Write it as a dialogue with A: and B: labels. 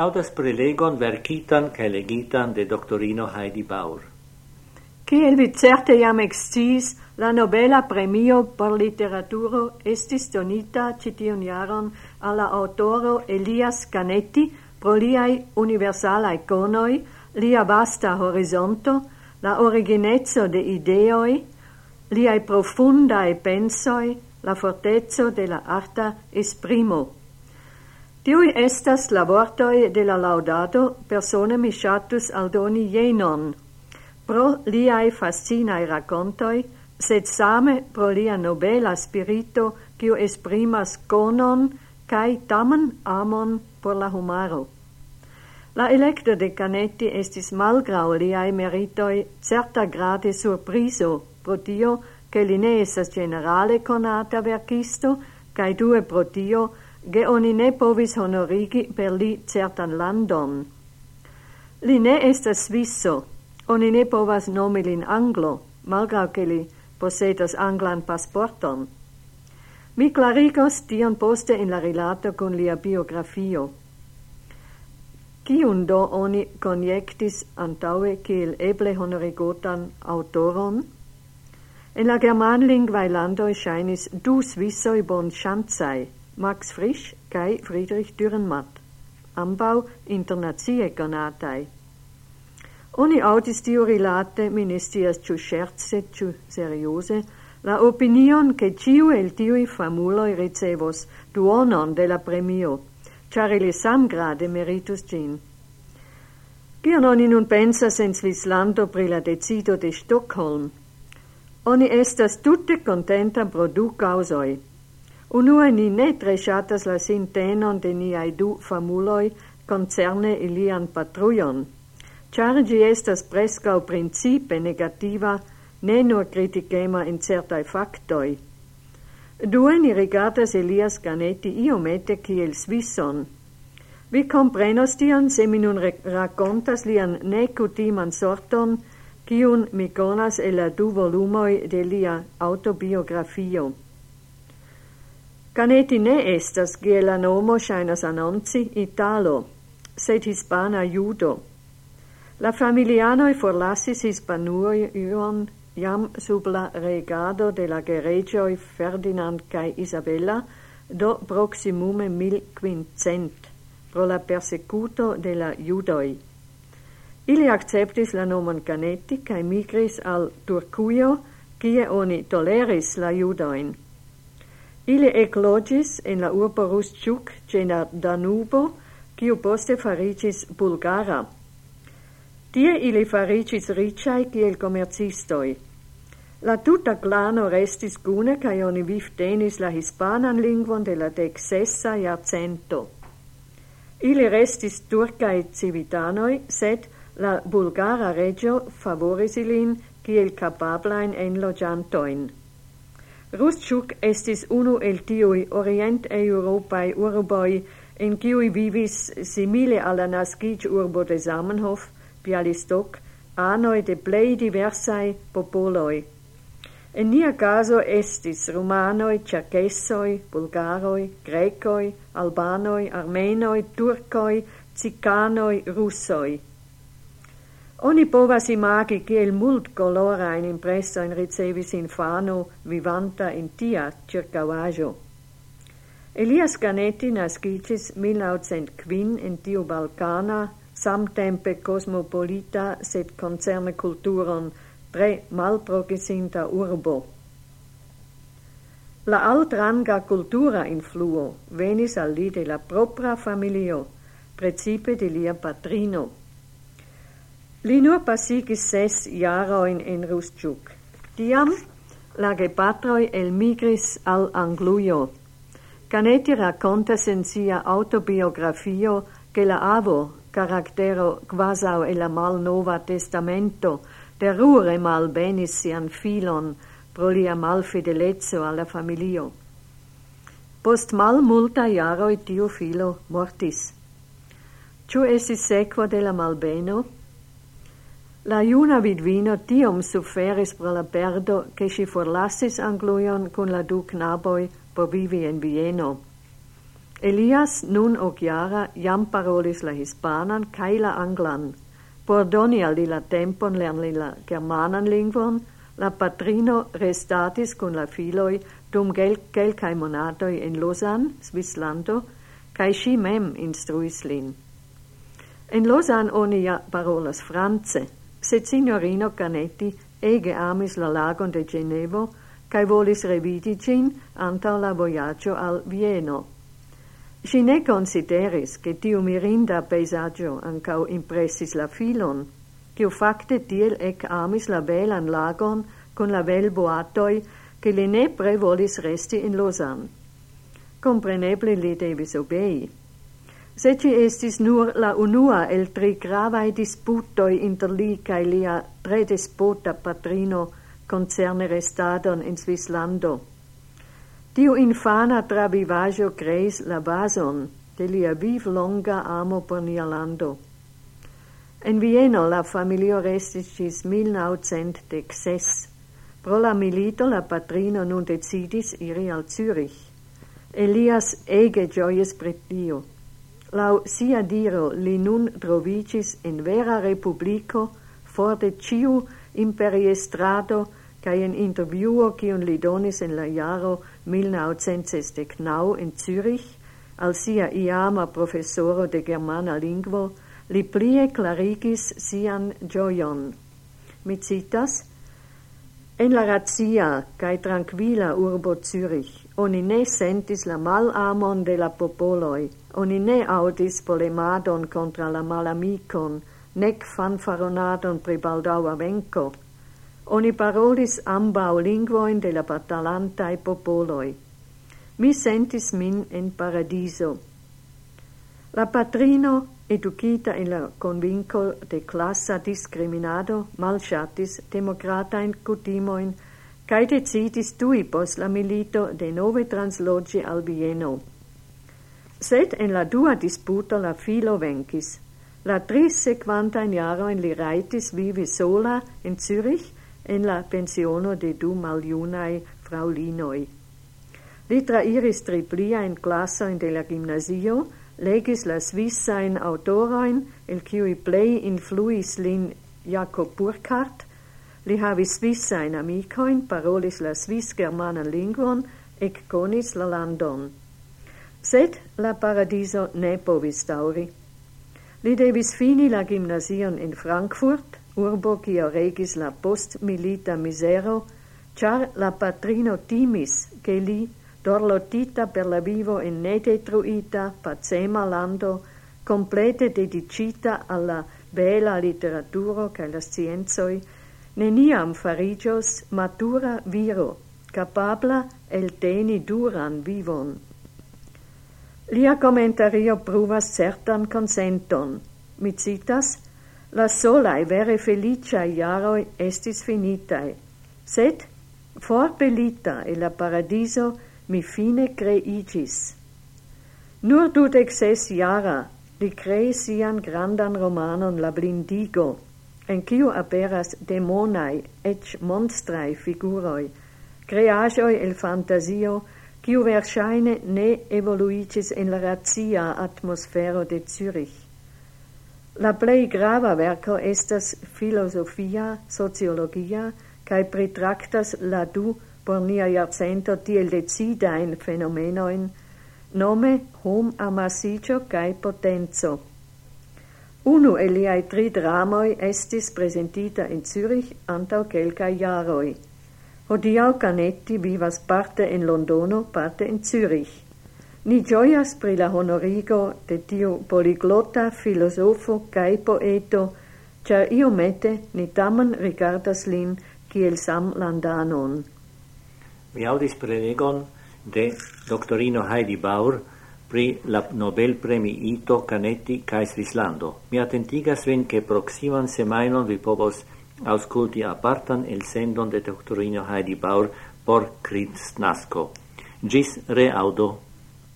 A: aŭdas prelegon verkitan kaj legitan de doktorino Heidi Baur.
B: Kiel vi certe jam eksciis, la Nobela Premio por literaturo estis donita ĉi tiun jaron al la aŭtoro Elias Canetti pro liaj universalaj konoj, lia vasta horizonto, la origineco de ideoj, liaj profundaj pensoj, la forteco de la arta esprimo. Tiui estas la vortoi de la laudado, persone mi ŝatus aldoni jenon, pro liaj fascinaj rakontoj, sed same pro lia nobela spirito, kiu esprimas konon kaj tamen amon por la humaro. La electo de Canetti estis malgraŭ liaj meritoj certa grade surprizo, pro tio, che li ne estas generale conata verkisto, kaj due pro tio, che oni ne povis honorigi per li certan landon. Li ne estas svisso, oni ne povas nomi lin anglo, malgrau che li posedas anglan pasporton. Mi clarigos tion poste in la rilato con lia biografio. Kiun do oni conjectis antaue kiel eble honorigotan autoron? En la germanlingvaj landoj ŝajnis du svissoj bonŝancaj, Max Frisch kaj Friedrich Dürrenmatt, ambaŭ internacie konataj. Oni aŭdis tiu rilate, mi ne scias ĉu ŝerce, ĉu serioze, la opinion ke ĉiu el tiuj famuloj ricevos duonon de la premio, ĉar ili samgrade meritus ĝin. Kion oni nun pensas en Svislando pri la decido de Stockholm? Oni estas tute contenta pro du causoi. Unue ni ne tre ŝatas la sintenon de niaj du famuloj concerne ilian patrujon, ĉar ĝi estas preskaŭ principe negativa, ne nur kritikema in certaj faktoj. Due ni rigardas Elias Canetti iomete kiel svisson. Vi comprenos tion se mi nun rakontas lian nekutiman sorton, kiun mi konas el la du volumoj de lia autobiografio. Canetti ne estas, kiel la nomo ŝajnas anonci, italo, sed hispana judo. La familianoj forlasis Hispanujon jam sub la regado de la gereĝoj Ferdinand kaj Isabella, do proximume 1500, pro la persecuto de la judoj. Ili acceptis la nomon Canetti kaj migris al Turkujo, kie oni toleris la judoin. Ili eklogis en la urbo Rustĉuk ĉe la Danubo, kiu poste fariĝis bulgara. Tie ili fariĝis riĉaj kiel komercistoj. La tuta klano restis kune kaj oni vivtenis la hispanan lingvon de la 16. jarcento. Ili restis turkaj civitanoj, sed la bulgara regio favoris ilin kiel kapablajn enloĝantojn. Rustĉuk estis unu el tiuj orient-eŭropaj urboj, en kiuj vivis simile al la naskiĝurbo de Zamenhof, Bialystok, anoj de plej diversaj popoloj. En nia caso estis rumanoj, ĉerkesoj, bulgaroj, grekoj, albanoj, armenoj, turkoj, cikanoj, rusoj. Oni povas imagi kiel multkolorajn impresojn ricevis infano vivanta in tia ĉirkaŭaĵo. Elias Canetti naskiĝis 1905 en tiu balkana, samtempe kosmopolita, sed koncerne kulturon tre malproksiminta urbo. La altranga kultura influo venis al li de la propra familio, precipe de lia patrino. Li nur pasigis 6 jarojn en Rustĉuk. Tiam la gepatroj elmigris al Anglujo. Canetti rakontas en sia autobiografio ke la avo, karaktero kvazaŭ el la Malnova Testamento, terure malbenis sian filon pro lia malfideleco al la familio. Post malmultaj jaroj tiu filo mortis. Ĉu estis sekvo de la malbeno? La juna vidvino tiom suferis pro la perdo, che si forlasis Anglujon kun la du knaboj por vivi en Vieno. Elias nun Ochiara jam parolis la hispanan kai la anglan. Por doni al li la tempon lerni la germanan lingvon, la patrino restatis kun la filoi dum kelkaj monatoj en Lausanne, Svislando, kaj ŝi mem instruis lin. En Lausanne oni ja parolas france, sed signorino Canetti ege amis la lagon de Genevo kaj volis revidi ĝin antaŭ la vojaĝo al Vieno. Si ne consideris che tiu mirinda peisaggio ancau impressis la filon, quiu facte tiel ec amis la belan lagon con la vel boatoi che li nepre volis resti in Lausanne. Compreneble li devis obei. Se ci estis nur la unua el 3 gravae disputoi inter li cae lia tre despota patrino concerne restadon in Svislando. Tiu infana travivaggio creis la bason de lia viv longa amo por nia lando. En Vieno la familio restis ĝis 1916. Pro la milito la patrino nun decidis iri al Zürich. Elias ege ĝojis pri tio. Laŭ sia diro li nun troviĝis en vera republiko for de ĉiu imperiestrado kaj en intervjuo kiun li donis en la jaro 1969 in Zürich al sia iama profesoro de germana lingvo, li plie clarigis sian ĝojon. Mi citas: En la racia kaj trankvila urbo Zürich oni ne sentis la malamon de la popoloj, oni ne aŭdis polemadon kontraŭ la malamikon, nek fanfaronadon pri baldaŭa venko. Oni parolis ambaŭ lingvojn de la batalantaj popoloj. Mi sentis min en paradiso. La patrino, edukita en la convinco de classa discriminado, malŝatis demokratajn kutimojn kaj decidis tuj post la milito denove transloĝi al Vieno. Sed en la dua disputo la filo venkis. La 3 sekvantajn jarojn li rajtis vivi sola en Zürich en la pensiono de 2 maljunaj fraŭlinoj. Li trairis 3 pliajn klasojn de la gimnazio, legis la svissajn aŭtorojn, el kiuj plej influis lin Jakob Burckhardt, li havis svissajn amikojn, parolis la svis-germanan lingvon, ekkonis la landon. Sed la paradiso ne povis daŭri. Li devis fini la gimnazion en Frankfurt, urbo kio regis la postmilita misero, ĉar la patrino timis ke li, dorlotita per la vivo en nedetruita, pacema lando, complete dedicita alla bela literaturo kaj la sciencoj, neniam fariĝos matura viro, capabla elteni duran vivon. Lia komentario pruvas certan konsenton. Mi citas: La solaj vere feliĉaj jaroj estis finitaj, sed forpelita en la paradiso mi fine kreiĝis. Nur 26-jara li kreis sian grandan romanon La blindigo, en kiu aperas demonaj eĉ monstraj figuroj, kreaĵoj el fantazio, kiu verŝajne ne evoluiĝis en la racia atmosfero de Zürich. La plej grava verko estas filozofia, sociologia, kaj pritraktas la 2 por nia jarcento tiel decidajn fenomenojn, nome hom amasiĝo kaj potenco. Unu el liaj 3 dramoj estis prezentita en Zürich antaŭ kelkaj jaroj. Hodiaŭ Canetti vivas parte en Londono, parte en Zürich. Ni ĝojas pri la honorigo de tiu poliglota filozofo kaj poeto, ĉar iomete ni tamen rigardas lin kiel samlandanon.
A: Mi audis prelegon de doktorino Heidi Bauer pri la Nobelpremiito Canetti kaj Svislando. Mi atentigas vin ke proksiman semajnon vi povos aŭskulti apartan elsendon de doktorino Heidi Bauer por Kristnasko. Ĝis reaŭdo.